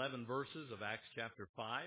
11 verses of Acts chapter 5.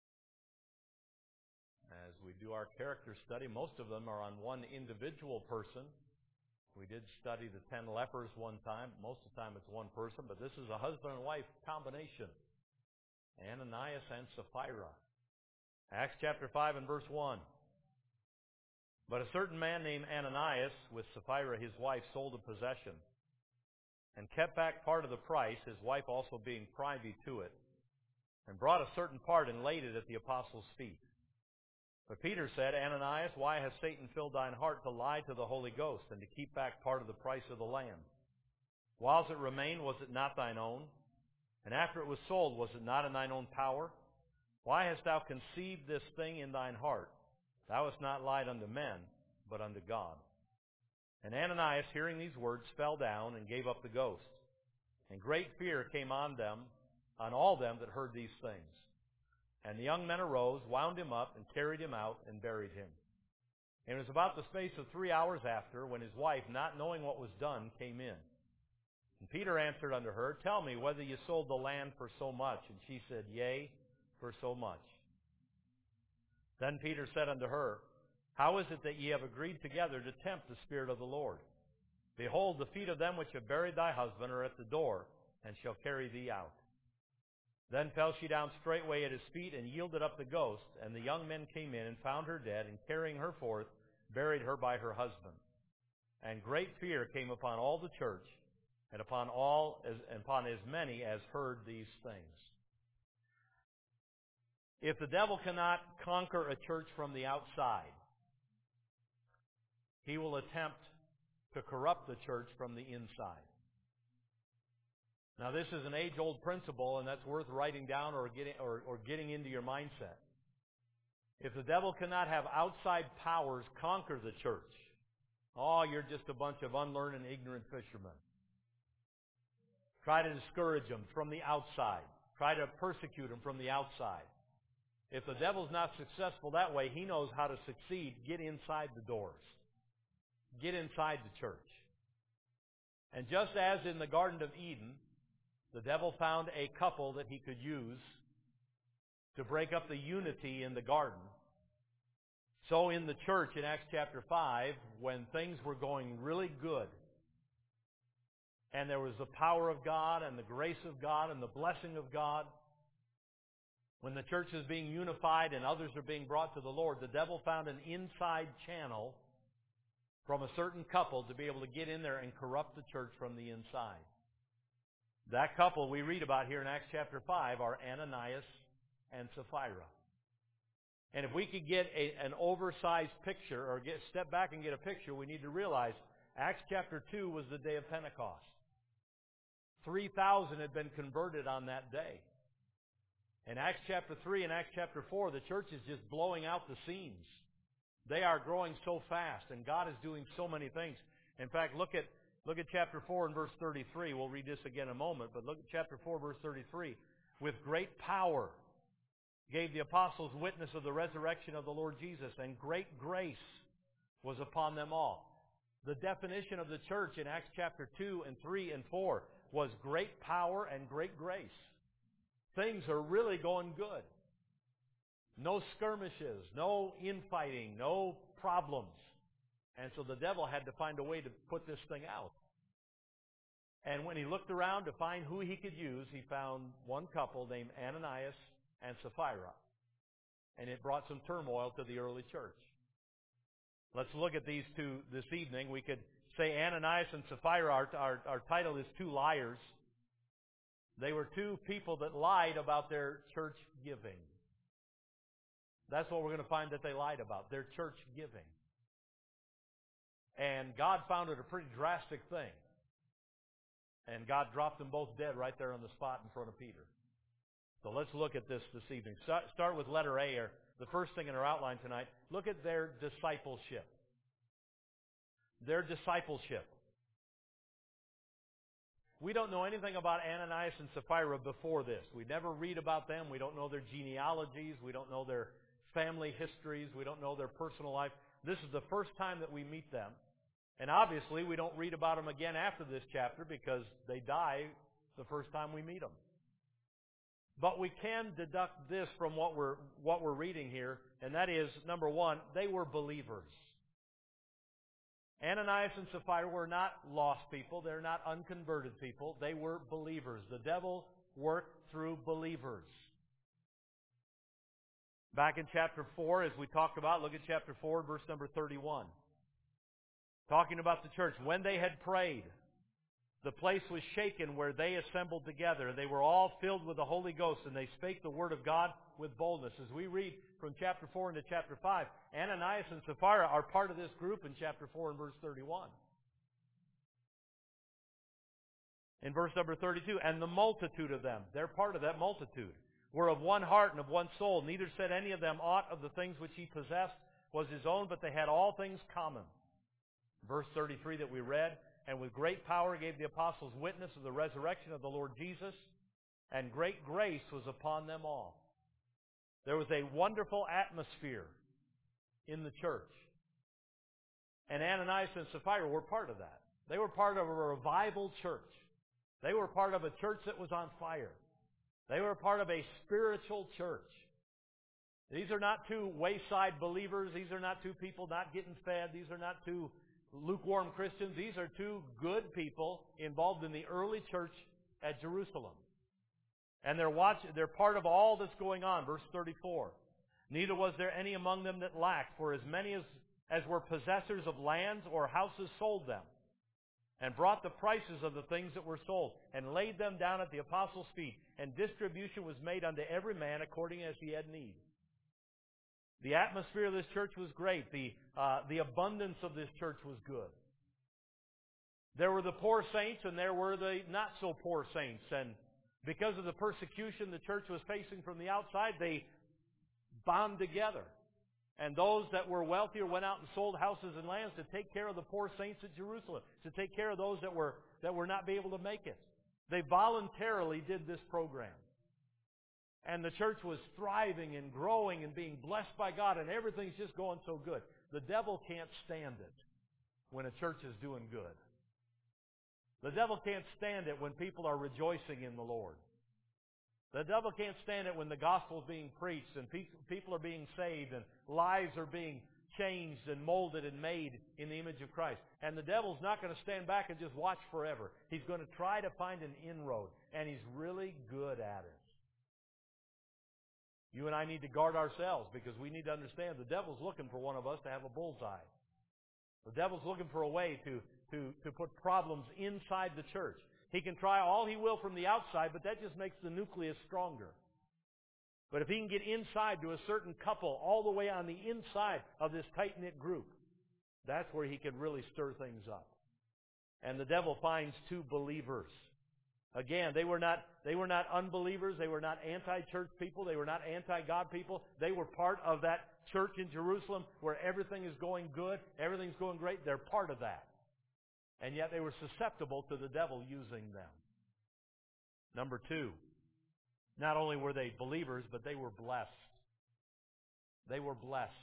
As we do our character study, most of them are on one individual person. We did study the 10 lepers one time. Most of the time it's one person, but this is a husband and wife combination. Ananias and Sapphira. Acts chapter 5 and verse 1. But a certain man named Ananias, with Sapphira his wife, sold a possession, and kept back part of the price, his wife also being privy to it, and brought a certain part and laid it at the apostles' feet. But Peter said, Ananias, why has Satan filled thine heart to lie to the Holy Ghost, and to keep back part of the price of the land? Whilst it remained, was it not thine own? And after it was sold, was it not in thine own power? Why hast thou conceived this thing in thine heart? Thou hast not lied unto men, but unto God. And Ananias, hearing these words, fell down and gave up the ghost. And great fear came on all them that heard these things. And the young men arose, wound him up, and carried him out, and buried him. And it was about the space of 3 hours after, when his wife, not knowing what was done, came in. And Peter answered unto her, Tell me whether you sold the land for so much. And she said, Yea, for so much. Then Peter said unto her, How is it that ye have agreed together to tempt the Spirit of the Lord? Behold, the feet of them which have buried thy husband are at the door, and shall carry thee out. Then fell she down straightway at his feet, and yielded up the ghost. And the young men came in, and found her dead, and carrying her forth, buried her by her husband. And great fear came upon all the church, and upon as many as heard these things. If the devil cannot conquer a church from the outside, he will attempt to corrupt the church from the inside. Now, this is an age-old principle, and that's worth writing down or getting into your mindset. If the devil cannot have outside powers conquer the church, you're just a bunch of unlearned and ignorant fishermen. Try to discourage them from the outside. Try to persecute them from the outside. If the devil's not successful that way, he knows how to succeed. Get inside the doors. Get inside the church. And just as in the Garden of Eden, the devil found a couple that he could use to break up the unity in the garden, so in the church in Acts chapter 5, when things were going really good, and there was the power of God and the grace of God and the blessing of God, when the church is being unified and others are being brought to the Lord, the devil found an inside channel from a certain couple to be able to get in there and corrupt the church from the inside. That couple we read about here in Acts chapter 5 are Ananias and Sapphira. And if we could get an oversized picture, or step back and get a picture, we need to realize Acts chapter 2 was the day of Pentecost. 3,000 had been converted on that day. In Acts chapter 3 and Acts chapter 4, the church is just blowing out the seams. They are growing so fast, and God is doing so many things. In fact, look at chapter 4 and verse 33. We'll read this again in a moment, but look at chapter 4, verse 33. With great power gave the apostles witness of the resurrection of the Lord Jesus, and great grace was upon them all. The definition of the church in Acts chapter 2 and 3 and 4 was great power and great grace. Things are really going good. No skirmishes, no infighting, no problems. And so the devil had to find a way to put this thing out. And when he looked around to find who he could use, he found one couple named Ananias and Sapphira. And it brought some turmoil to the early church. Let's look at these two this evening. We could say Ananias and Sapphira, our title is Two Liars. They were two people that lied about their church giving. That's what we're going to find that they lied about, their church giving. And God found it a pretty drastic thing. And God dropped them both dead right there on the spot in front of Peter. So let's look at this evening. Start with letter A, or the first thing in our outline tonight. Look at their discipleship. Their discipleship. We don't know anything about Ananias and Sapphira before this. We never read about them. We don't know their genealogies. We don't know their family histories. We don't know their personal life. This is the first time that we meet them. And obviously, we don't read about them again after this chapter because they die the first time we meet them. But we can deduct this from what we're reading here, and that is, number one, they were believers. Ananias and Sapphira were not lost people. They're not unconverted people. They were believers. The devil worked through believers. Back in chapter 4, as we talked about, look at chapter 4, verse number 31. Talking about the church. When they had prayed, the place was shaken where they assembled together. They were all filled with the Holy Ghost, and they spake the word of God with boldness. As we read from chapter 4 into chapter 5, Ananias and Sapphira are part of this group in chapter 4 and verse 31. In verse number 32, and the multitude of them, they're part of that multitude, were of one heart and of one soul. Neither said any of them aught of the things which he possessed was his own, but they had all things common. Verse 33 that we read, and with great power gave the apostles witness of the resurrection of the Lord Jesus, and great grace was upon them all. There was a wonderful atmosphere in the church. And Ananias and Sapphira were part of that. They were part of a revival church. They were part of a church that was on fire. They were part of a spiritual church. These are not two wayside believers. These are not two people not getting fed. These are not two lukewarm Christians. These are two good people involved in the early church at Jerusalem. And they're part of all that's going on. Verse 34. Neither was there any among them that lacked, for as many as were possessors of lands or houses sold them, and brought the prices of the things that were sold, and laid them down at the apostles' feet, and distribution was made unto every man according as he had need. The atmosphere of this church was great. The abundance of this church was good. There were the poor saints, and there were the not-so-poor saints. And because of the persecution the church was facing from the outside, they bound together. And those that were wealthier went out and sold houses and lands to take care of the poor saints at Jerusalem, to take care of those that were not be able to make it. They voluntarily did this program. And the church was thriving and growing and being blessed by God, and everything's just going so good. The devil can't stand it when a church is doing good. The devil can't stand it when people are rejoicing in the Lord. The devil can't stand it when the gospel is being preached and people are being saved and lives are being changed and molded and made in the image of Christ. And the devil's not going to stand back and just watch forever. He's going to try to find an inroad, and he's really good at it. You and I need to guard ourselves, because we need to understand the devil's looking for one of us to have a bullseye. The devil's looking for a way to put problems inside the church. He can try all he will from the outside, but that just makes the nucleus stronger. But if he can get inside to a certain couple, all the way on the inside of this tight-knit group, that's where he can really stir things up. And the devil finds two believers. Again, they were not unbelievers. They were not anti-church people. They were not anti-God people. They were part of that church in Jerusalem where everything is going good, everything's going great. They're part of that. And yet they were susceptible to the devil using them. Number two, not only were they believers, but they were blessed. They were blessed.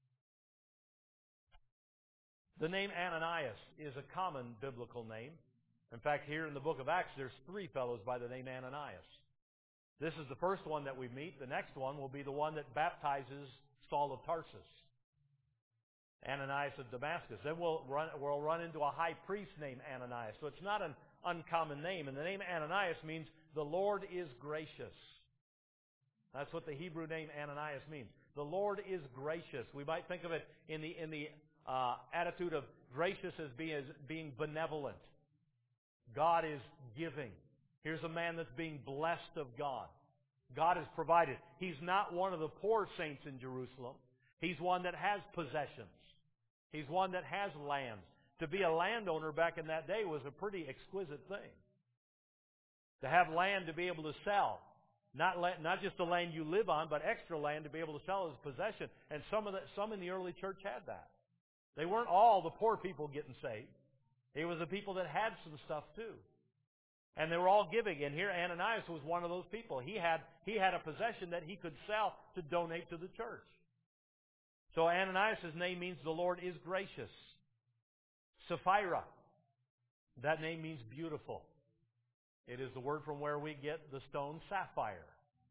The name Ananias is a common biblical name. In fact, here in the book of Acts, there's 3 fellows by the name Ananias. This is the first one that we meet. The next one will be the one that baptizes Saul of Tarsus, Ananias of Damascus. Then we'll run into a high priest named Ananias. So it's not an uncommon name. And the name Ananias means the Lord is gracious. That's what the Hebrew name Ananias means. The Lord is gracious. We might think of it in the attitude of gracious as being benevolent. God is giving. Here's a man that's being blessed of God. God has provided. He's not one of the poor saints in Jerusalem. He's one that has possessions. He's one that has lands. To be a landowner back in that day was a pretty exquisite thing. To have land to be able to sell. Not just the land you live on, but extra land to be able to sell as possession. And some in the early church had that. They weren't all the poor people getting saved. It was the people that had some stuff too. And they were all giving. And here Ananias was one of those people. He had a possession that he could sell to donate to the church. So Ananias' name means the Lord is gracious. Sapphira, that name means beautiful. It is the word from where we get the stone sapphire.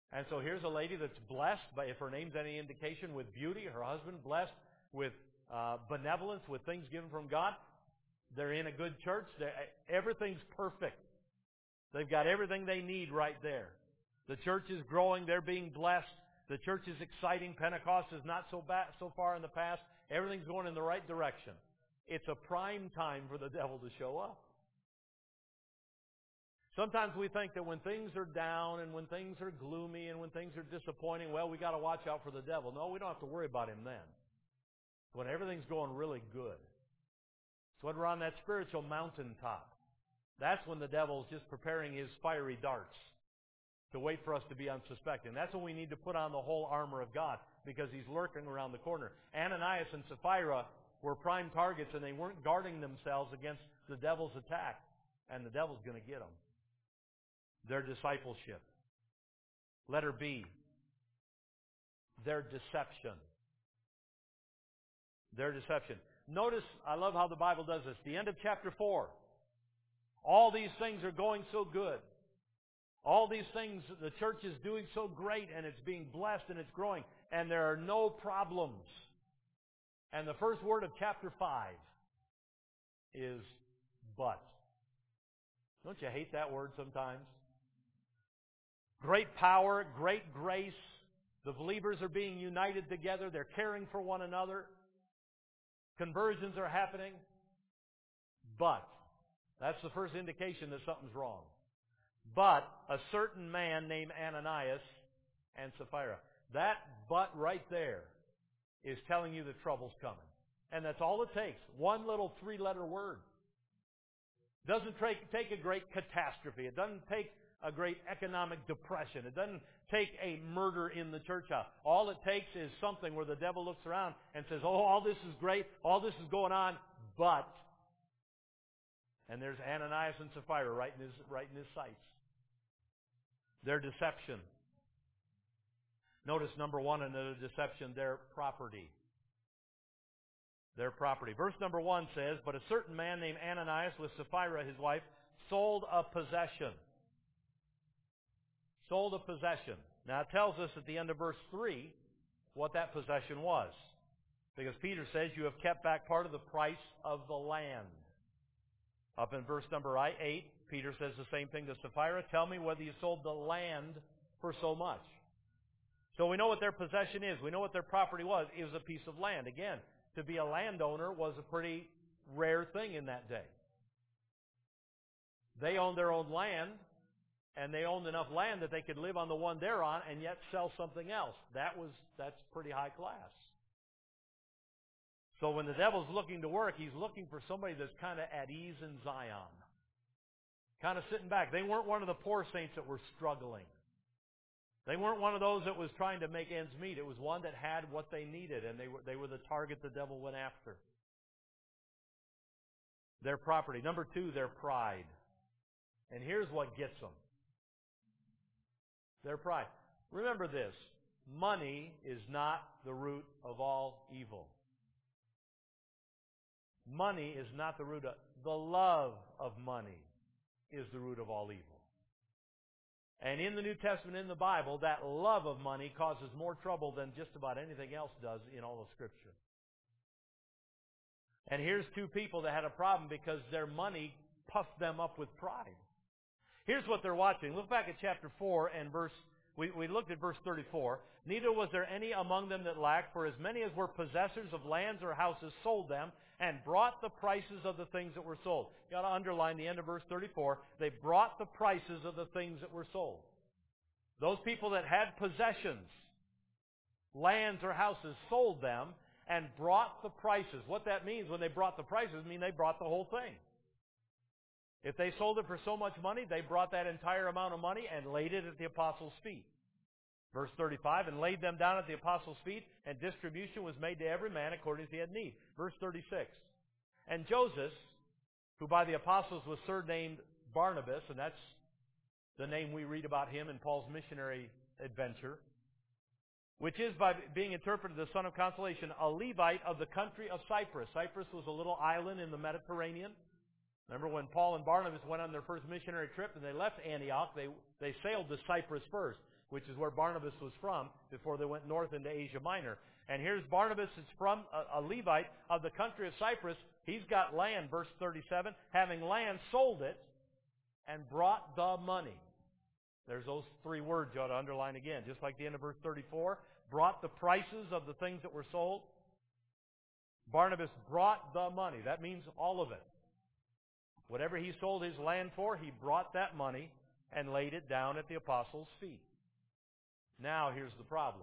And so here's a lady that's blessed, by, if her name's any indication, with beauty. Her husband blessed with benevolence, with things given from God. They're in a good church. Everything's perfect. They've got everything they need right there. The church is growing. They're being blessed. The church is exciting. Pentecost is not so far in the past. Everything's going in the right direction. It's a prime time for the devil to show up. Sometimes we think that when things are down and when things are gloomy and when things are disappointing, well, we got to watch out for the devil. No, we don't have to worry about him then. When everything's going really good. It's when we're on that spiritual mountaintop. That's when the devil's just preparing his fiery darts to wait for us to be unsuspecting. That's when we need to put on the whole armor of God, because he's lurking around the corner. Ananias and Sapphira were prime targets, and they weren't guarding themselves against the devil's attack. And the devil's going to get them. Their discipleship. Letter B. Their deception. Their deception. Notice, I love how the Bible does this. The end of chapter 4. All these things are going so good. All these things, the church is doing so great, and it's being blessed, and it's growing, and there are no problems. And the first word of chapter 5 is but. Don't you hate that word sometimes? Great power, great grace. The believers are being united together. They're caring for one another. Conversions are happening. But, that's the first indication that something's wrong. But a certain man named Ananias and Sapphira. That but right there is telling you the trouble's coming. And that's all it takes. One little 3-letter word. Doesn't take a great catastrophe. It doesn't take a great economic depression. It doesn't take a murder in the church house. All it takes is something where the devil looks around and says, oh, all this is great, all this is going on, but. And there's Ananias and Sapphira right in his sights. Their deception. Notice number 1 in the deception, their property. Their property. Verse number 1 says, but a certain man named Ananias with Sapphira, his wife, sold a possession. Sold a possession. Now it tells us at the end of verse 3 what that possession was. Because Peter says, you have kept back part of the price of the land. Up in verse number 8, Peter says the same thing to Sapphira. Tell me whether you sold the land for so much. So we know what their possession is. We know what their property was. It was a piece of land. Again, to be a landowner was a pretty rare thing in that day. They owned their own land, and they owned enough land that they could live on the one they're on and yet sell something else. That's pretty high class. So when the devil's looking to work, he's looking for somebody that's kind of at ease in Zion. Kind of sitting back. They weren't one of the poor saints that were struggling. They weren't one of those that was trying to make ends meet. It was one that had what they needed, and they were the target the devil went after. Their property. Number 2, their pride. And here's what gets them. Their pride. Remember this. Money is not the root of all evil. Money is not the root of... The love of money is the root of all evil. And in the New Testament, in the Bible, that love of money causes more trouble than just about anything else does in all of Scripture. And here's 2 people that had a problem because their money puffed them up with pride. Here's what they're watching. Look back at chapter 4 and we looked at verse 34. Neither was there any among them that lacked, for as many as were possessors of lands or houses sold them and brought the prices of the things that were sold. You got to underline the end of verse 34. They brought the prices of the things that were sold. Those people that had possessions, lands or houses, sold them and brought the prices. What that means when they brought the prices, they brought the whole thing. If they sold it for so much money, they brought that entire amount of money and laid it at the apostles' feet. Verse 35, and laid them down at the apostles' feet, and distribution was made to every man according as he had need. Verse 36, and Joseph, who by the apostles was surnamed Barnabas, and that's the name we read about him in Paul's missionary adventure, which is by being interpreted the son of consolation, a Levite of the country of Cyprus. Cyprus was a little island in the Mediterranean. Remember when Paul and Barnabas went on their first missionary trip and they left Antioch, they sailed to Cyprus first, which is where Barnabas was from before they went north into Asia Minor. And here's Barnabas, is from a Levite of the country of Cyprus. He's got land, verse 37. Having land, sold it, and brought the money. There's those three words you ought to underline again. Just like the end of verse 34. Brought the prices of the things that were sold. Barnabas brought the money. That means all of it. Whatever he sold his land for, he brought that money and laid it down at the apostles' feet. Now here's the problem.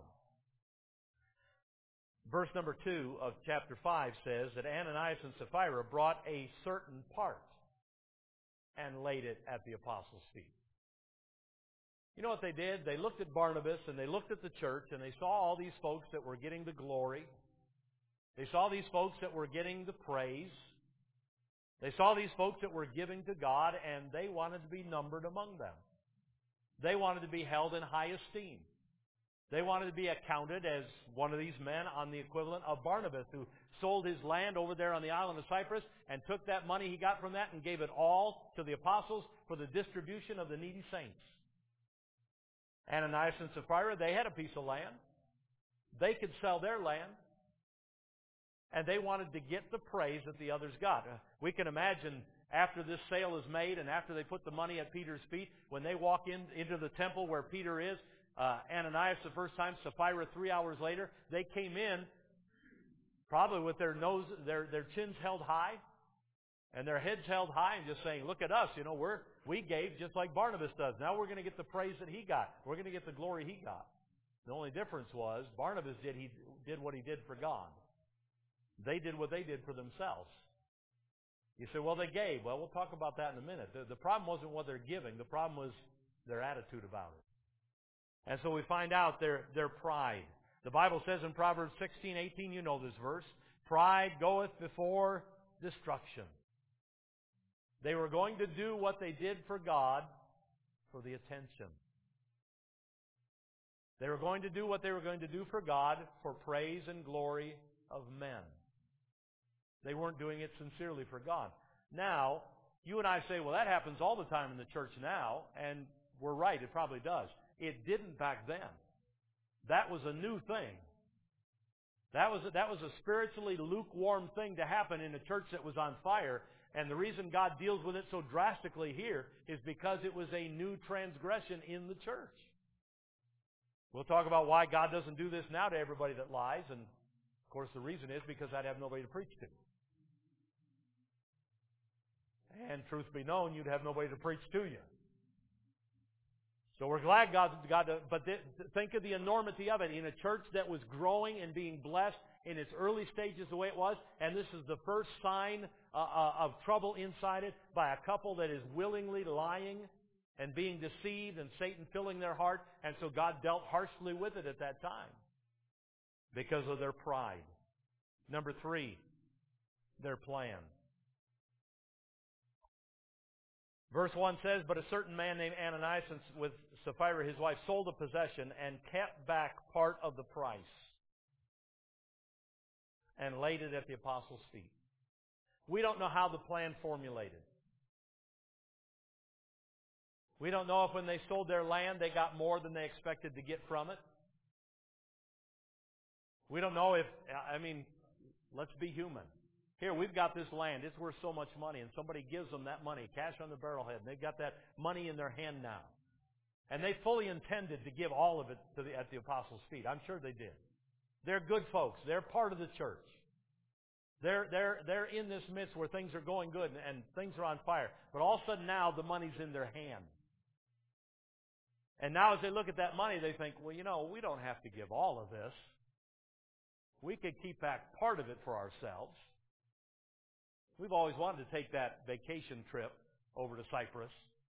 Verse number 2 of chapter 5 says that Ananias and Sapphira brought a certain part and laid it at the apostles' feet. You know what they did? They looked at Barnabas and they looked at the church and they saw all these folks that were getting the glory. They saw these folks that were getting the praise. They saw these folks that were giving to God, and they wanted to be numbered among them. They wanted to be held in high esteem. They wanted to be accounted as one of these men on the equivalent of Barnabas, who sold his land over there on the island of Cyprus and took that money he got from that and gave it all to the apostles for the distribution of the needy saints. Ananias and Sapphira, they had a piece of land. They could sell their land. And they wanted to get the praise that the others got. We can imagine after this sale is made and after they put the money at Peter's feet, when they walk into the temple where Peter is, Ananias the first time, Sapphira 3 hours later, they came in probably with their chins held high and their heads held high and just saying, look at us, we gave just like Barnabas does. Now we're going to get the praise that he got. We're going to get the glory he got. The only difference was Barnabas did what he did for God. They did what they did for themselves. You say, well, they gave. Well, we'll talk about that in a minute. The problem wasn't what they're giving. The problem was their attitude about it. And so we find out their pride. The Bible says in Proverbs 16:18, you know this verse, pride goeth before destruction. They were going to do what they did for God for the attention. They were going to do what they were going to do for God for praise and glory of men. They weren't doing it sincerely for God. Now, you and I say, well, that happens all the time in the church now, and we're right, it probably does. It didn't back then. That was a new thing. That was a spiritually lukewarm thing to happen in a church that was on fire, and the reason God deals with it so drastically here is because it was a new transgression in the church. We'll talk about why God doesn't do this now to everybody that lies, and of course the reason is because I'd have nobody to preach to. And truth be known, you'd have nobody to preach to you. So we're glad God but think of the enormity of it. In a church that was growing and being blessed in its early stages the way it was, and this is the first sign of trouble inside it by a couple that is willingly lying and being deceived and Satan filling their heart, and so God dealt harshly with it at that time because of their pride. Number 3, their plan. Verse 1 says, but a certain man named Ananias with Sapphira his wife sold a possession and kept back part of the price and laid it at the apostles' feet. We don't know how the plan formulated. We don't know if when they sold their land they got more than they expected to get from it. We don't know let's be human. Here, we've got this land. It's worth so much money, and somebody gives them that money, cash on the barrelhead, and they've got that money in their hand now. And they fully intended to give all of it at the apostles' feet. I'm sure they did. They're good folks. They're part of the church. They're in this midst where things are going good and things are on fire. But all of a sudden now, the money's in their hand. And now as they look at that money, they think, well, we don't have to give all of this. We could keep back part of it for ourselves. We've always wanted to take that vacation trip over to Cyprus.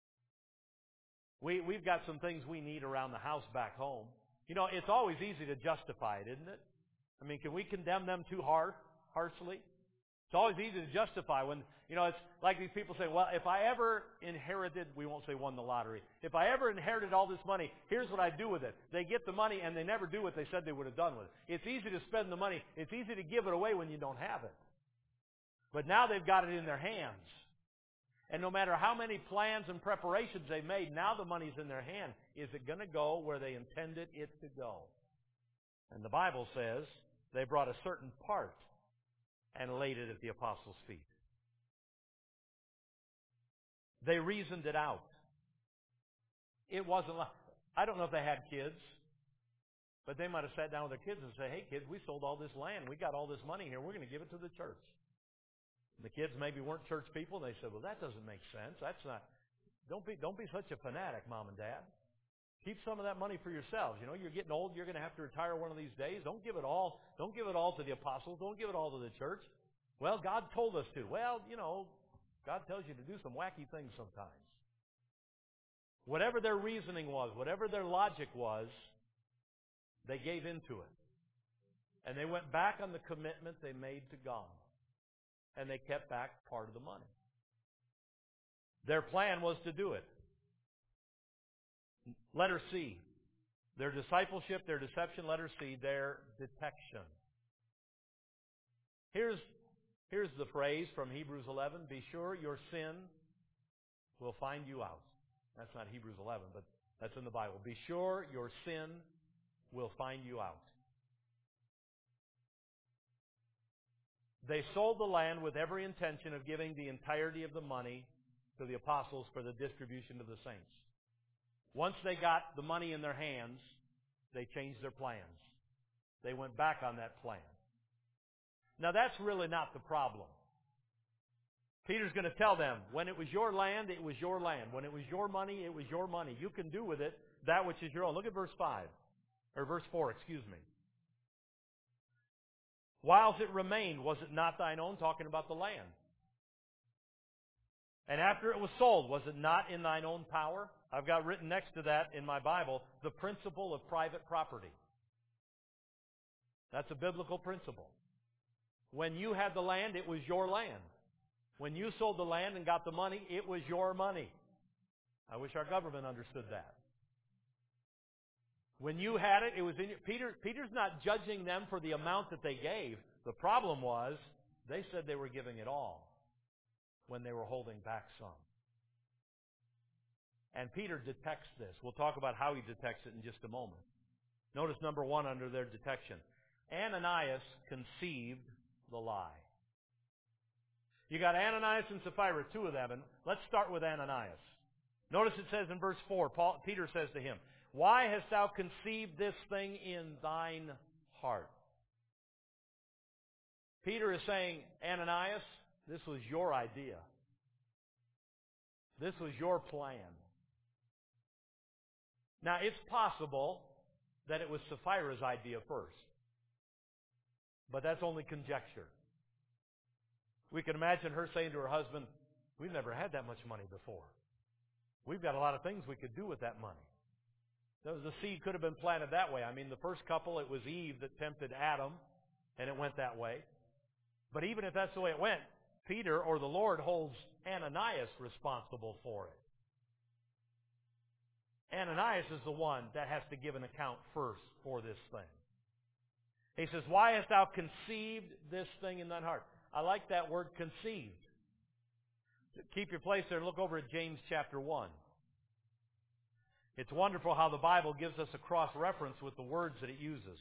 We've got some things we need around the house back home. It's always easy to justify it, isn't it? Can we condemn them too harshly? It's always easy to justify when, it's like these people say, well, if I ever inherited, we won't say won the lottery, if I ever inherited all this money, here's what I'd do with it. They get the money and they never do what they said they would have done with it. It's easy to spend the money. It's easy to give it away when you don't have it. But now they've got it in their hands. And no matter how many plans and preparations they've made, now the money's in their hand. Is it going to go where they intended it to go? And the Bible says they brought a certain part and laid it at the apostles' feet. They reasoned it out. It wasn't like, I don't know if they had kids, but they might have sat down with their kids and said, hey kids, we sold all this land. We got all this money here. We're going to give it to the church. And the kids maybe weren't church people. And they said, well, that doesn't make sense. That's not, don't be such a fanatic, Mom and Dad. Keep some of that money for yourselves. You know, you're getting old. You're going to have to retire one of these days. Don't give it all to the apostles. Don't give it all to the church. Well, God told us to. Well, you know, God tells you to do some wacky things sometimes. Whatever their reasoning was, whatever their logic was, they gave into it. And they went back on the commitment they made to God. And they kept back part of the money. Their plan was to do it. Letter C. Their discipleship, their deception. Letter C. Their detection. Here's the phrase from Hebrews 11. Be sure your sin will find you out. That's not Hebrews 11, but that's in the Bible. Be sure your sin will find you out. They sold the land with every intention of giving the entirety of the money to the apostles for the distribution to the saints. Once they got the money in their hands, they changed their plans. They went back on that plan. Now that's really not the problem. Peter's going to tell them, when it was your land, it was your land. When it was your money, it was your money. You can do with it that which is your own. Look at verse 5, or verse 4, excuse me. Whilst it remained, was it not thine own? Talking about the land. And after it was sold, was it not in thine own power? I've got written next to that in my Bible, the principle of private property. That's a biblical principle. When you had the land, it was your land. When you sold the land and got the money, it was your money. I wish our government understood that. When you had it, it was in your... Peter's not judging them for the amount that they gave. The problem was, they said they were giving it all when they were holding back some. And Peter detects this. We'll talk about how he detects it in just a moment. Notice number 1 under their detection. Ananias conceived the lie. You got Ananias and Sapphira, 2 of them, and let's start with Ananias. Notice it says in verse 4, Peter says to him, why hast thou conceived this thing in thine heart? Peter is saying, Ananias, this was your idea. This was your plan. Now, it's possible that it was Sapphira's idea first. But that's only conjecture. We can imagine her saying to her husband, we've never had that much money before. We've got a lot of things we could do with that money. The seed could have been planted that way. I mean, the first couple, it was Eve that tempted Adam, and it went that way. But even if that's the way it went, Peter or the Lord holds Ananias responsible for it. Ananias is the one that has to give an account first for this thing. He says, why hast thou conceived this thing in thine heart? I like that word, conceived. Keep your place there and look over at James chapter 1. It's wonderful how the Bible gives us a cross-reference with the words that it uses.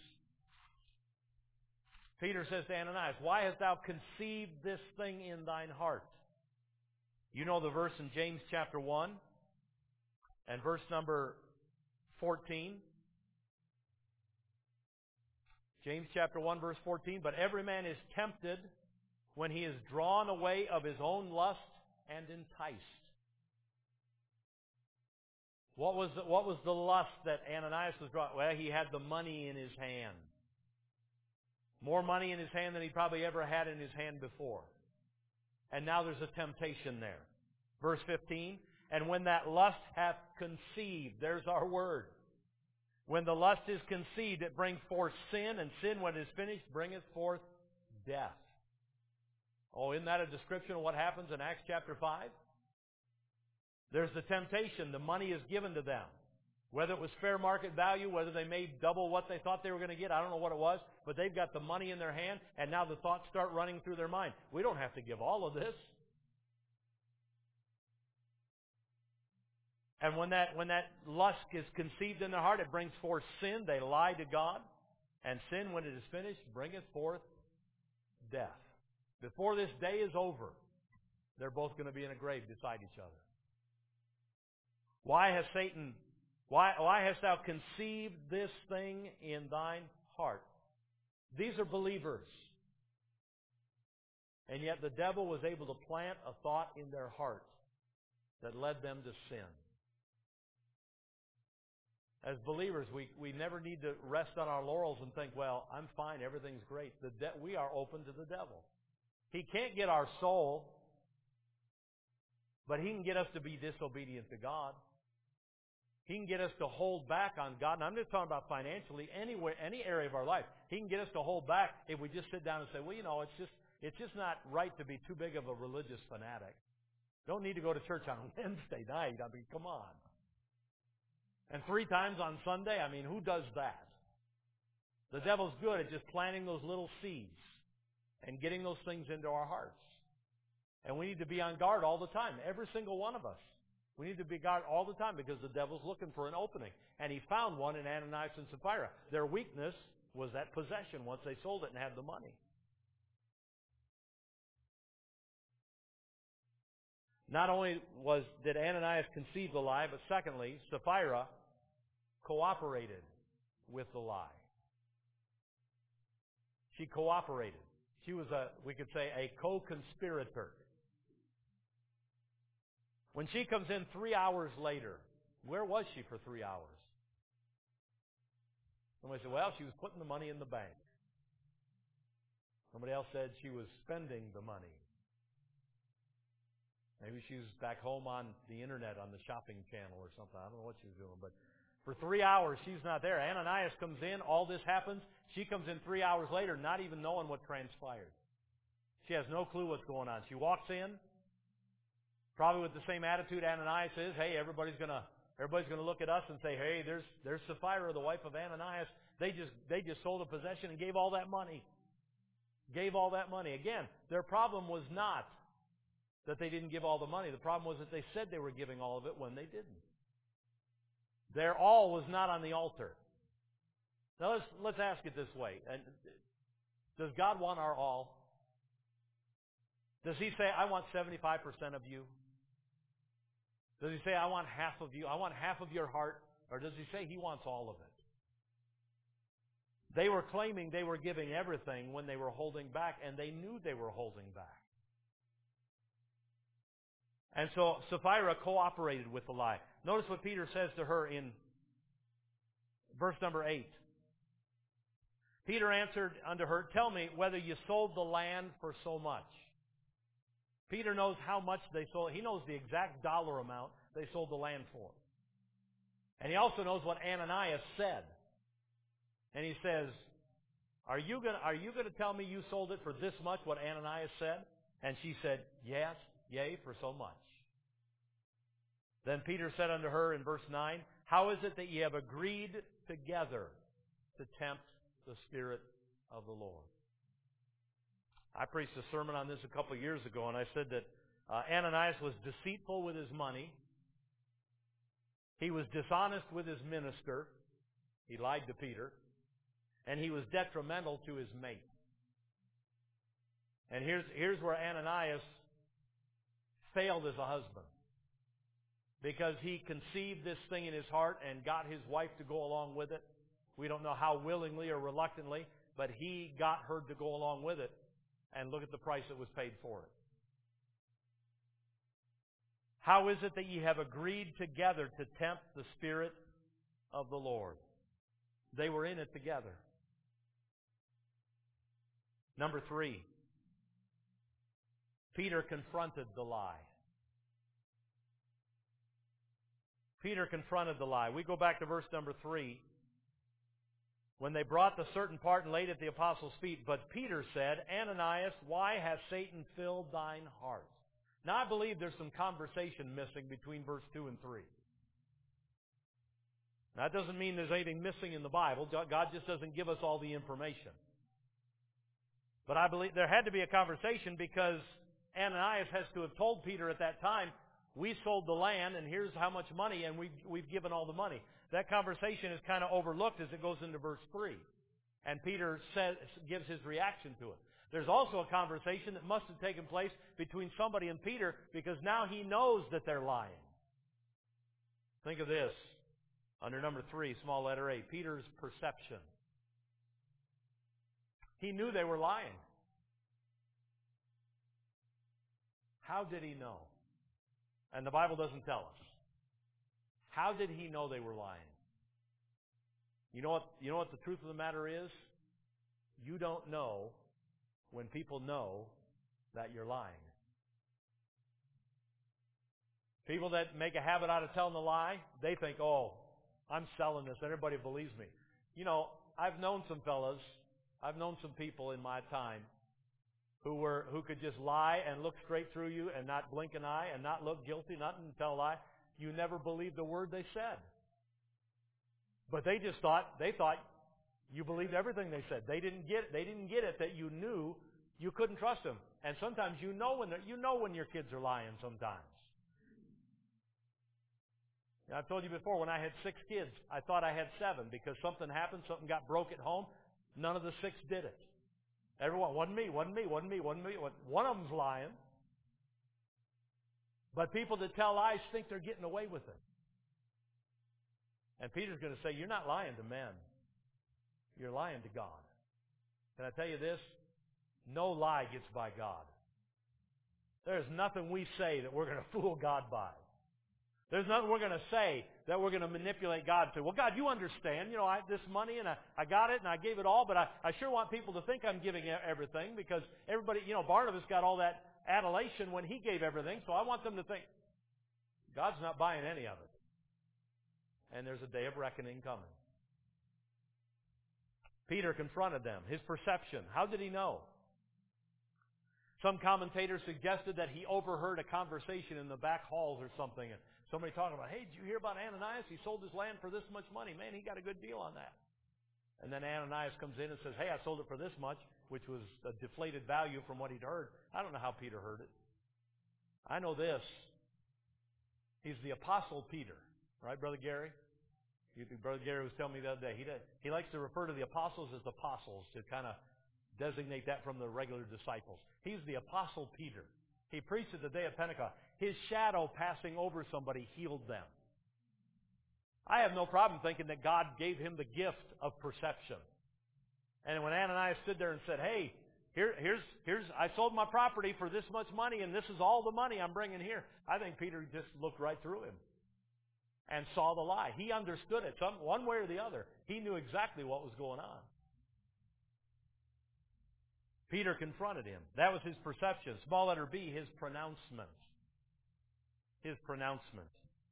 Peter says to Ananias, why hast thou conceived this thing in thine heart? You know the verse in James chapter 1 and verse number 14. James chapter 1 verse 14, but every man is tempted when he is drawn away of his own lust and enticed. What was the lust that Ananias was drawn? Well, he had the money in his hand. More money in his hand than he probably ever had in his hand before. And now there's a temptation there. Verse 15, and when that lust hath conceived, there's our word. When the lust is conceived, it brings forth sin, and sin, when it is finished, bringeth forth death. Oh, isn't that a description of what happens in Acts chapter 5? There's the temptation. The money is given to them. Whether it was fair market value, whether they made double what they thought they were going to get, I don't know what it was, but they've got the money in their hand, and now the thoughts start running through their mind. We don't have to give all of this. And when that lust is conceived in their heart, it brings forth sin. They lie to God. And sin, when it is finished, bringeth forth death. Before this day is over, they're both going to be in a grave beside each other. Why hast thou conceived this thing in thine heart? These are believers. And yet the devil was able to plant a thought in their heart that led them to sin. As believers, we never need to rest on our laurels and think, well, I'm fine, everything's great. We are open to the devil. He can't get our soul, but he can get us to be disobedient to God. He can get us to hold back on God. And I'm just talking about financially, anywhere, any area of our life. He can get us to hold back if we just sit down and say, well, it's just not right to be too big of a religious fanatic. Don't need to go to church on Wednesday night. I mean, come on. And 3 times on Sunday? I mean, who does that? The devil's good at just planting those little seeds and getting those things into our hearts. And we need to be on guard all the time, every single one of us. We need to be on guard all the time because the devil's looking for an opening. And he found one in Ananias and Sapphira. Their weakness was that possession once they sold it and had the money. Not only did Ananias conceive the lie, but secondly, Sapphira cooperated with the lie. She cooperated. She was we could say, a co-conspirator. When she comes in 3 hours later, where was she for 3 hours? Somebody said, well, she was putting the money in the bank. Somebody else said she was spending the money. Maybe she was back home on the internet on the shopping channel or something. I don't know what she was doing. But for 3 hours, she's not there. Ananias comes in. All this happens. She comes in 3 hours later, not even knowing what transpired. She has no clue what's going on. She walks in, probably with the same attitude Ananias is. Hey, everybody's gonna look at us and say, hey, there's Sapphira, the wife of Ananias. They just sold a possession and gave all that money. Gave all that money. Again, their problem was not that they didn't give all the money. The problem was that they said they were giving all of it when they didn't. Their all was not on the altar. Now let's ask it this way. Does God want our all? Does He say, I want 75% of you? Does He say, I want half of you? I want half of your heart? Or does He say He wants all of it? They were claiming they were giving everything when they were holding back, and they knew they were holding back. And so Sapphira cooperated with the lie. Notice what Peter says to her in verse number 8. Peter answered unto her, tell me whether you sold the land for so much. Peter knows how much they sold. He knows the exact dollar amount they sold the land for. And he also knows what Ananias said. And he says, are you going to tell me you sold it for this much, what Ananias said? And she said, yes, yea, for so much. Then Peter said unto her in verse 9, how is it that ye have agreed together to tempt the Spirit of the Lord? I preached a sermon on this a couple of years ago, and I said that Ananias was deceitful with his money. He was dishonest with his minister. He lied to Peter. And he was detrimental to his mate. And here's where Ananias failed as a husband. Because he conceived this thing in his heart and got his wife to go along with it. We don't know how willingly or reluctantly, but he got her to go along with it. And look at the price that was paid for it. How is it that ye have agreed together to tempt the Spirit of the Lord? They were in it together. Number 3, Peter confronted the lie. Peter confronted the lie. We go back to verse number 3. When they brought the certain part and laid it at the apostles' feet, but Peter said, Ananias, why hath Satan filled thine heart? Now I believe there's some conversation missing between verse 2 and 3. Now that doesn't mean there's anything missing in the Bible. God just doesn't give us all the information. But I believe there had to be a conversation because Ananias has to have told Peter at that time, We sold the land, and here's how much money, and we've given all the money. That conversation is kind of overlooked as it goes into verse 3. And Peter gives his reaction to it. There's also a conversation that must have taken place between somebody and Peter, because now he knows that they're lying. Think of this. Under number 3, small letter A, Peter's perception. He knew they were lying. How did he know? And the Bible doesn't tell us. How did he know they were lying? You know what the truth of the matter is? You don't know when people know that you're lying. People that make a habit out of telling a lie, they think, oh, I'm selling this. Everybody believes me. You know, I've known some fellas, I've known some people in my time who could just lie and look straight through you and not blink an eye and not look guilty, nothing, tell a lie. You never believed the word they said. But they thought you believed everything they said. They didn't get it that you knew you couldn't trust them. And sometimes you know when your kids are lying sometimes. Now, I've told you before, when I had 6 kids, I thought I had 7 because something happened, something got broke at home. None of the 6 did it. Everyone, wasn't me. One of them's lying. But people that tell lies think they're getting away with it. And Peter's going to say, you're not lying to men. You're lying to God. Can I tell you this? No lie gets by God. There's nothing we say that we're going to fool God by. There's nothing we're going to say that we're going to manipulate God to. Well, God, you understand, this money, and I got it, and I gave it all, but I sure want people to think I'm giving everything because everybody, Barnabas got all that adulation when he gave everything, so I want them to think God's not buying any of it. And there's a day of reckoning coming. Peter confronted them. His perception. How did he know? Some commentators suggested that he overheard a conversation in the back halls or something. And somebody talking about, hey, did you hear about Ananias? He sold his land for this much money. Man, he got a good deal on that. And then Ananias comes in and says, hey, I sold it for this much, which was a deflated value from what he'd heard. I don't know how Peter heard it. I know this. He's the Apostle Peter. Right, Brother Gary? Brother Gary was telling me the other day, he likes to refer to the apostles as apostles to kind of designate that from the regular disciples. He's the Apostle Peter. He preached at the day of Pentecost. His shadow passing over somebody healed them. I have no problem thinking that God gave him the gift of perception. And when Ananias stood there and said, hey, here's I sold my property for this much money, and this is all the money I'm bringing here, I think Peter just looked right through him and saw the lie. He understood it one way or the other. He knew exactly what was going on. Peter confronted him. That was his perception. Small letter B, his pronouncement. His pronouncement.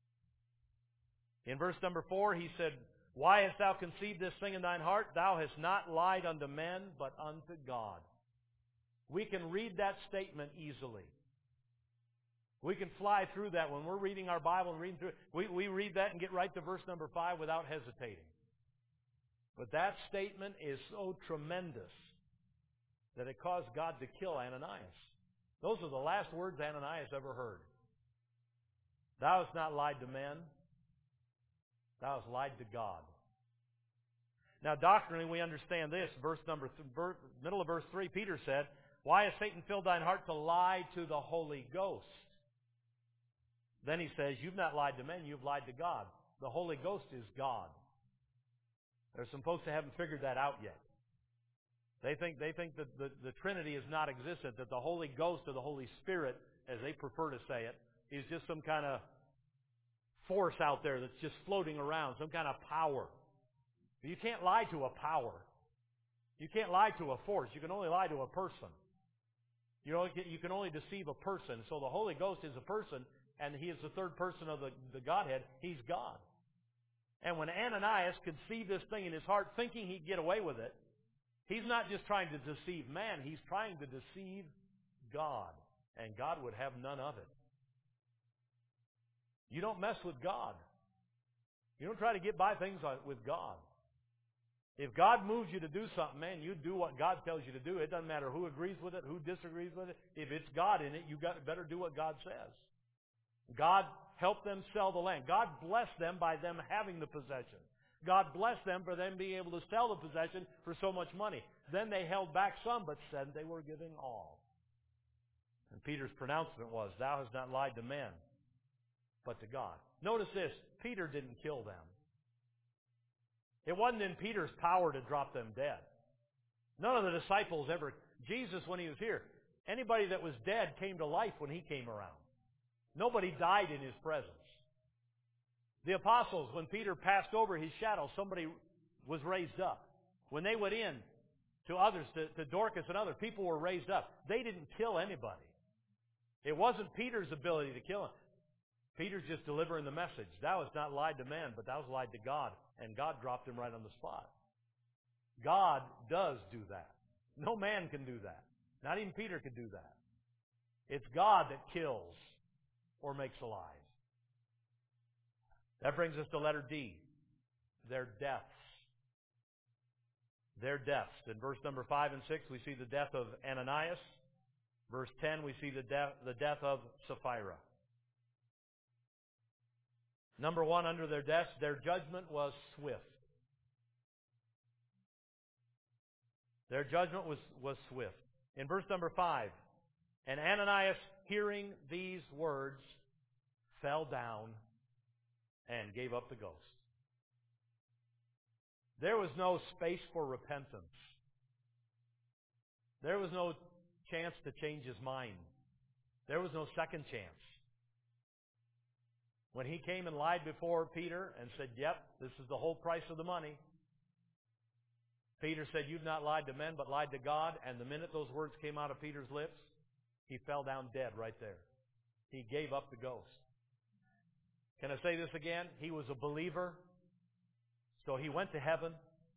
In verse number 4, he said, why hast thou conceived this thing in thine heart? Thou hast not lied unto men, but unto God. We can read that statement easily. We can fly through that when we're reading our Bible and reading through it. We read that and get right to verse number 5 without hesitating. But that statement is so tremendous that it caused God to kill Ananias. Those are the last words Ananias ever heard. Thou hast not lied to men. Thou hast lied to God. Now, doctrinally, we understand this. Middle of verse 3, Peter said, why has Satan filled thine heart to lie to the Holy Ghost? Then he says, you've not lied to men, you've lied to God. The Holy Ghost is God. There's some folks that haven't figured that out yet. They think that the Trinity is not existent, that the Holy Ghost or the Holy Spirit, as they prefer to say it, is just some kind of force out there that's just floating around, some kind of power. You can't lie to a power. You can't lie to a force. You can only lie to a person. You can only deceive a person. So the Holy Ghost is a person, and He is the third person of the Godhead. He's God. And when Ananias conceived this thing in his heart, thinking he'd get away with it, he's not just trying to deceive man, he's trying to deceive God. And God would have none of it. You don't mess with God. You don't try to get by things with God. If God moves you to do something, man, you do what God tells you to do. It doesn't matter who agrees with it, who disagrees with it. If it's God in it, you better do what God says. God helped them sell the land. God blessed them by them having the possession. God blessed them for them being able to sell the possession for so much money. Then they held back some, but said they were giving all. And Peter's pronouncement was, "Thou hast not lied to men, but to God." Notice this, Peter didn't kill them. It wasn't in Peter's power to drop them dead. None of the disciples ever, Jesus when he was here, anybody that was dead came to life when he came around. Nobody died in his presence. The apostles, when Peter passed over his shadow, somebody was raised up. When they went in to others, to Dorcas and others, people were raised up. They didn't kill anybody. It wasn't Peter's ability to kill him. Peter's just delivering the message. Thou hast not lied to men, but thou hast lied to God. And God dropped him right on the spot. God does do that. No man can do that. Not even Peter could do that. It's God that kills or makes alive. That brings us to letter D. Their deaths. Their deaths. In verse number 5 and 6, we see the death of Ananias. Verse 10, we see the death of Sapphira. Number 1, under their deaths, their judgment was swift. Their judgment was swift. In verse number 5, and Ananias, hearing these words, fell down and gave up the ghost. There was no space for repentance. There was no chance to change his mind. There was no second chance. When he came and lied before Peter and said, "Yep, this is the whole price of the money," Peter said, "You've not lied to men, but lied to God." And the minute those words came out of Peter's lips, he fell down dead right there. He gave up the ghost. Can I say this again? He was a believer, so he went to heaven.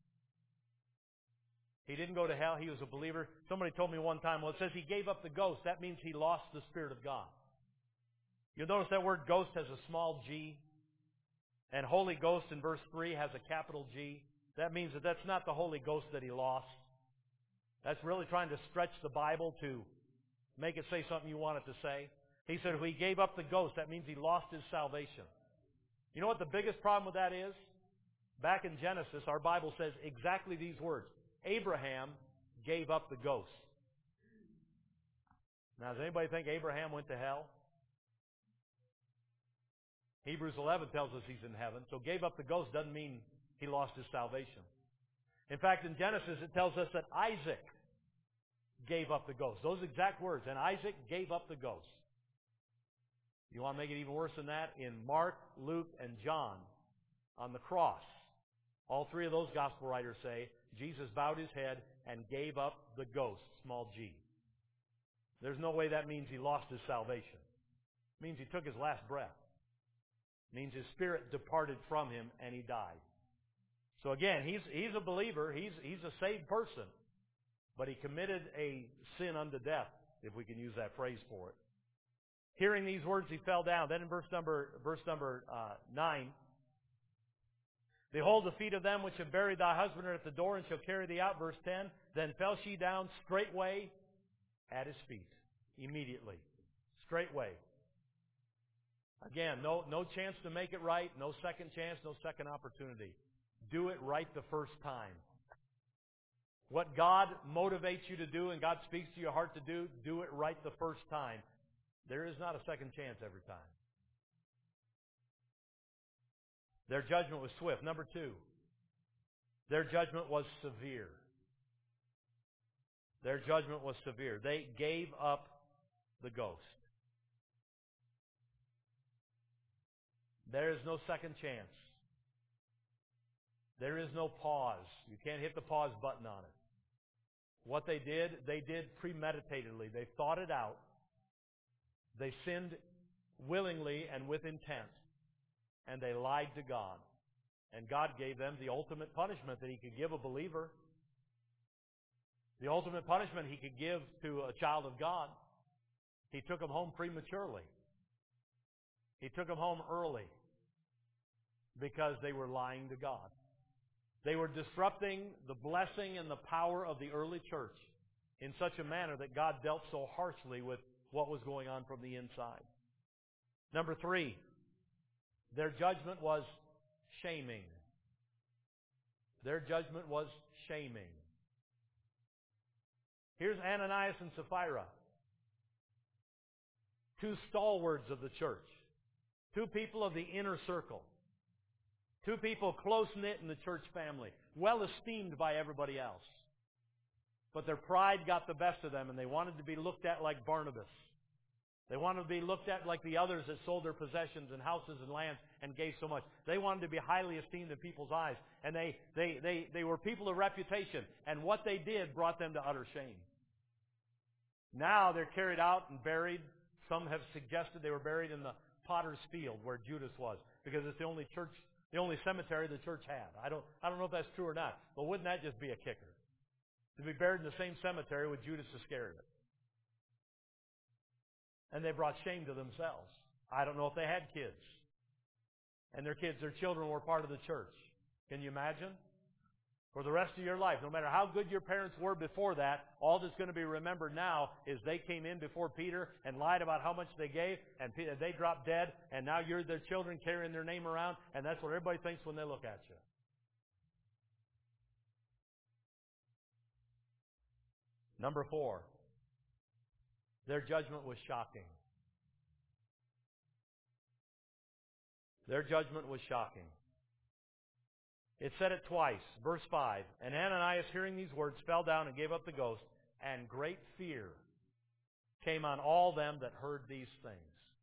He didn't go to hell. He was a believer. Somebody told me one time, well, it says he gave up the ghost. That means he lost the Spirit of God. You'll notice that word ghost has a small g. And Holy Ghost in verse 3 has a capital G. That means that that's not the Holy Ghost that he lost. That's really trying to stretch the Bible to make it say something you want it to say. He said if he gave up the ghost, that means he lost his salvation. You know what the biggest problem with that is? Back in Genesis, our Bible says exactly these words. Abraham gave up the ghost. Now, does anybody think Abraham went to hell? Hebrews 11 tells us he's in heaven. So gave up the ghost doesn't mean he lost his salvation. In fact, in Genesis, it tells us that Isaac gave up the ghost. Those exact words. And Isaac gave up the ghost. You want to make it even worse than that? In Mark, Luke, and John, on the cross, all three of those gospel writers say Jesus bowed his head and gave up the ghost, small g. There's no way that means he lost his salvation. It means he took his last breath. It means his spirit departed from him and he died. So again, he's a believer. He's a saved person. But he committed a sin unto death, if we can use that phrase for it. Hearing these words, he fell down. Then in verse number 9, behold, the feet of them which have buried thy husband are at the door, and shall carry thee out. Verse 10, then fell she down straightway at his feet. Immediately. Straightway. Again, no chance to make it right, no second chance, no second opportunity. Do it right the first time. What God motivates you to do and God speaks to your heart to do it right the first time. There is not a second chance every time. Their judgment was swift. Number 2, their judgment was severe. Their judgment was severe. They gave up the ghost. There is no second chance. There is no pause. You can't hit the pause button on it. What they did premeditatedly. They thought it out. They sinned willingly and with intent. And they lied to God. And God gave them the ultimate punishment that He could give a believer. The ultimate punishment He could give to a child of God. He took them home prematurely. He took them home early because they were lying to God. They were disrupting the blessing and the power of the early church in such a manner that God dealt so harshly with what was going on from the inside. Number 3, their judgment was shaming. Their judgment was shaming. Here's Ananias and Sapphira, 2 stalwarts of the church, 2 people of the inner circle, 2 people close-knit in the church family, well esteemed by everybody else. But their pride got the best of them, and they wanted to be looked at like Barnabas. They wanted to be looked at like the others that sold their possessions and houses and lands and gave so much. They wanted to be highly esteemed in people's eyes. And they were people of reputation. And what they did brought them to utter shame. Now they're carried out and buried. Some have suggested they were buried in the potter's field where Judas was, because it's the only church, the only cemetery the church had. I don't know if that's true or not, but wouldn't that just be a kicker? To be buried in the same cemetery with Judas Iscariot. And they brought shame to themselves. I don't know if they had kids. And their children were part of the church. Can you imagine? For the rest of your life, no matter how good your parents were before that, all that's going to be remembered now is they came in before Peter and lied about how much they gave, and they dropped dead, and now you're their children carrying their name around, and that's what everybody thinks when they look at you. Number 4, their judgment was shocking. Their judgment was shocking. It said it twice. Verse 5, and Ananias, hearing these words, fell down and gave up the ghost, and great fear came on all them that heard these things.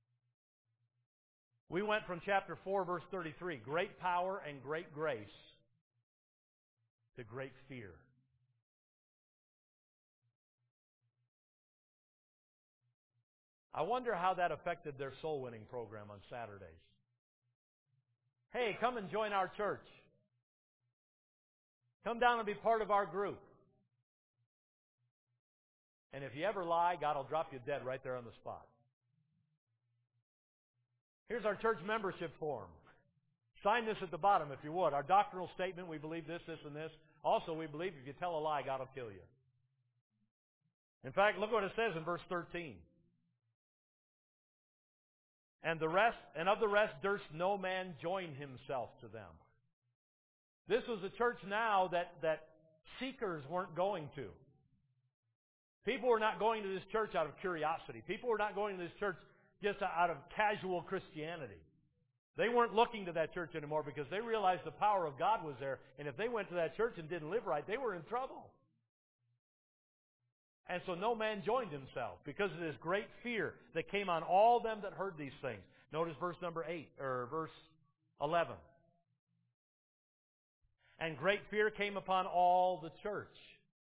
We went from chapter 4, verse 33, great power and great grace, to great fear. I wonder how that affected their soul-winning program on Saturdays. Hey, come and join our church. Come down and be part of our group. And if you ever lie, God will drop you dead right there on the spot. Here's our church membership form. Sign this at the bottom if you would. Our doctrinal statement, we believe this, this, and this. Also, we believe if you tell a lie, God will kill you. In fact, look what it says in verse 13. And of the rest durst no man join himself to them. This was a church now that seekers weren't going to. People were not going to this church out of curiosity. People were not going to this church just out of casual Christianity. They weren't looking to that church anymore because they realized the power of God was there. And if they went to that church and didn't live right, they were in trouble. And so no man joined himself because of this great fear that came on all them that heard these things. Notice verse 11. And great fear came upon all the church.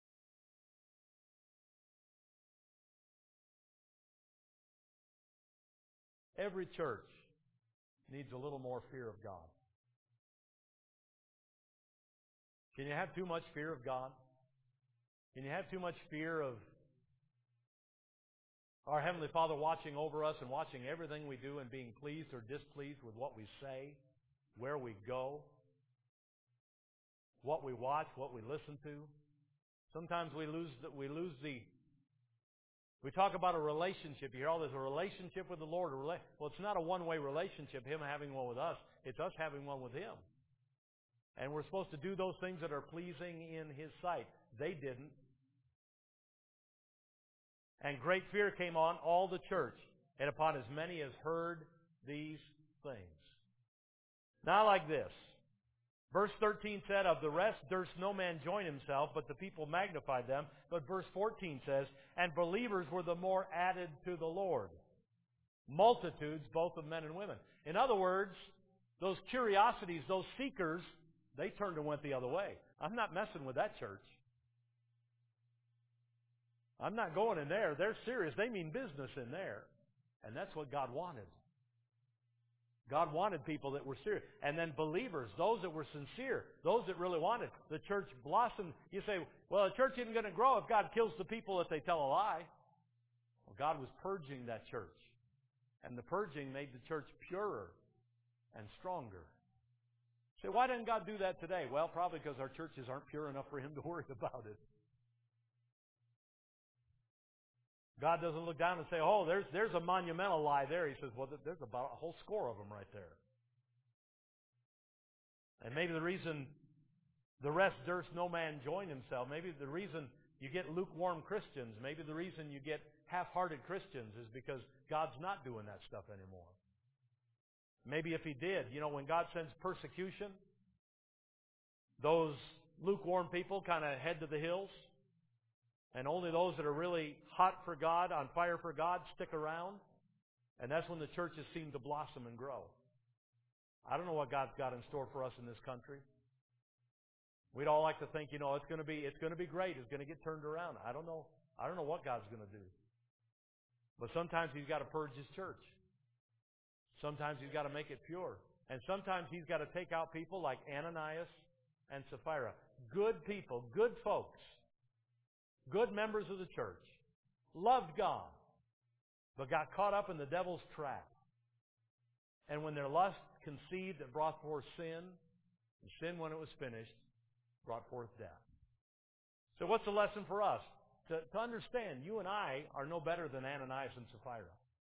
Every church needs a little more fear of God. Can you have too much fear of God? Can you have too much fear of our Heavenly Father watching over us and watching everything we do and being pleased or displeased with what we say, where we go, what we watch, what we listen to? Sometimes we talk about a relationship. You hear all this, a relationship with the Lord. Well, it's not a one-way relationship, Him having one with us. It's us having one with Him. And we're supposed to do those things that are pleasing in His sight. They didn't. And great fear came on all the church, and upon as many as heard these things. Now like this. Verse 13 said, of the rest durst no man join himself, but the people magnified them. But verse 14 says, and believers were the more added to the Lord. Multitudes, both of men and women. In other words, those curiosities, those seekers, they turned and went the other way. I'm not messing with that church. I'm not going in there. They're serious. They mean business in there. And that's what God wanted. God wanted people that were serious. And then believers, those that were sincere, those that really wanted. The church blossomed. You say, well, the church isn't going to grow if God kills the people if they tell a lie. Well, God was purging that church. And the purging made the church purer and stronger. You say, why didn't God do that today? Well, probably because our churches aren't pure enough for Him to worry about it. God doesn't look down and say, oh, there's a monumental lie there. He says, well, there's about a whole score of them right there. And maybe the reason the rest durst no man join himself, maybe the reason you get lukewarm Christians, maybe the reason you get half-hearted Christians is because God's not doing that stuff anymore. Maybe if He did, when God sends persecution, those lukewarm people kind of head to the hills, and only those that are really hot for God, on fire for God, stick around, and that's when the churches seem to blossom and grow. I don't know what God's got in store for us in this country. We'd all like to think, it's going to be great. It's going to get turned around. I don't know what God's going to do. But sometimes He's got to purge His church. Sometimes He's got to make it pure. And sometimes He's got to take out people like Ananias and Sapphira. Good people, good folks, good members of the church, loved God, but got caught up in the devil's trap. And when their lust conceived, it brought forth sin. And sin, when it was finished, brought forth death. So what's the lesson for us? To understand, you and I are no better than Ananias and Sapphira.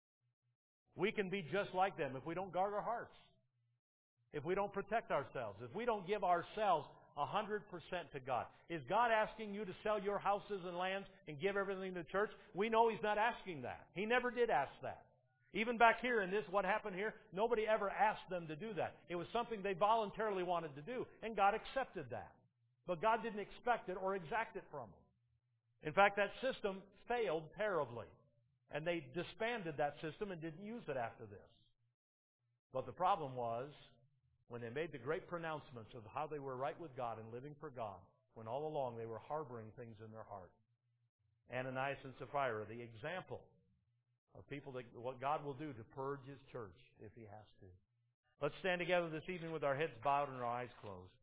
We can be just like them if we don't guard our hearts, if we don't protect ourselves, if we don't give ourselves 100% to God. Is God asking you to sell your houses and lands and give everything to the church? We know He's not asking that. He never did ask that. Even back here in this, what happened here, nobody ever asked them to do that. It was something they voluntarily wanted to do, and God accepted that. But God didn't expect it or exact it from them. In fact, that system failed terribly, and they disbanded that system and didn't use it after this. But the problem was, when they made the great pronouncements of how they were right with God and living for God, when all along they were harboring things in their heart. Ananias and Sapphira, the example of people that what God will do to purge His church if He has to. Let's stand together this evening with our heads bowed and our eyes closed.